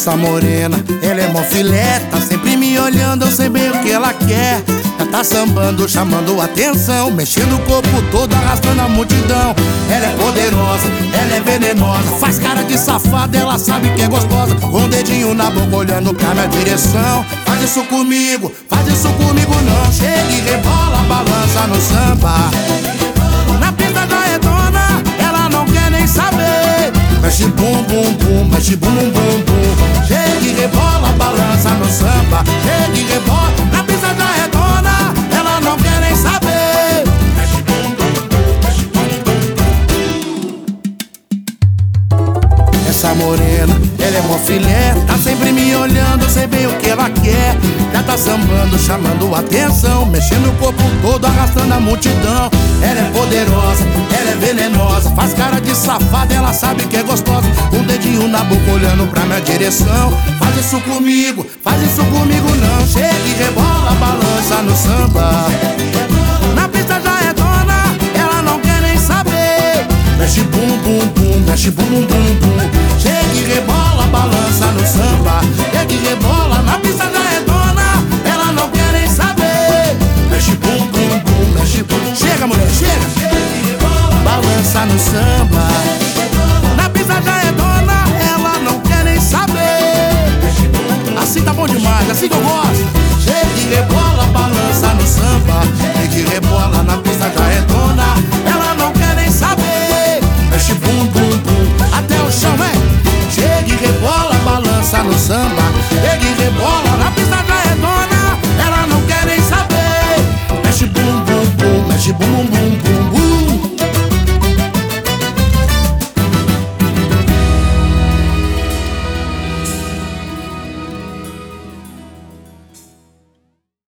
Essa morena, ela é mó filé, tá sempre me olhando, eu sei bem o que ela quer. Ela tá sambando, chamando atenção, mexendo o corpo todo, arrastando a multidão. Ela é poderosa, ela é venenosa, faz cara de safada, ela sabe que é gostosa. Com o dedinho na boca olhando pra minha direção. Faz isso comigo não. Chega e rebola, balança no samba. Na pista da redonda, ela não quer nem saber. Mexe bum bum bum, mexe bum bum bum. Chega e rebola, balança no samba. Chega e rebola, na pista da redonda, ela não quer nem saber. Mexe bum bum bum, mexe bum bum bum. Essa morena, ela é mó filé, tá sempre me olhando, eu sei bem o que ela quer. Já tá sambando, chamando atenção, mexendo o corpo todo, arrastando a multidão. Ela é poderosa, ela é venenosa, faz cara de safada, ela sabe que é gostosa. Com o dedinho na boca olhando pra minha direção. Faz isso comigo não. Chega e rebola, balança no samba. Na pista já é dona, ela não quer nem saber. Mexe bum bum bum, mexe bum bum bum. Chega e rebola, balança no samba. Chega e rebola, na pista já é dona, ela não quer nem saber. Mexe bum bum bum, mexe bum. Chega mulher, chega. Balança no samba. Na pista já é dona, ela não quer nem saber. Assim tá bom demais, assim que eu gosto. Chega e rebola, balança no samba. Chega e rebola na pista.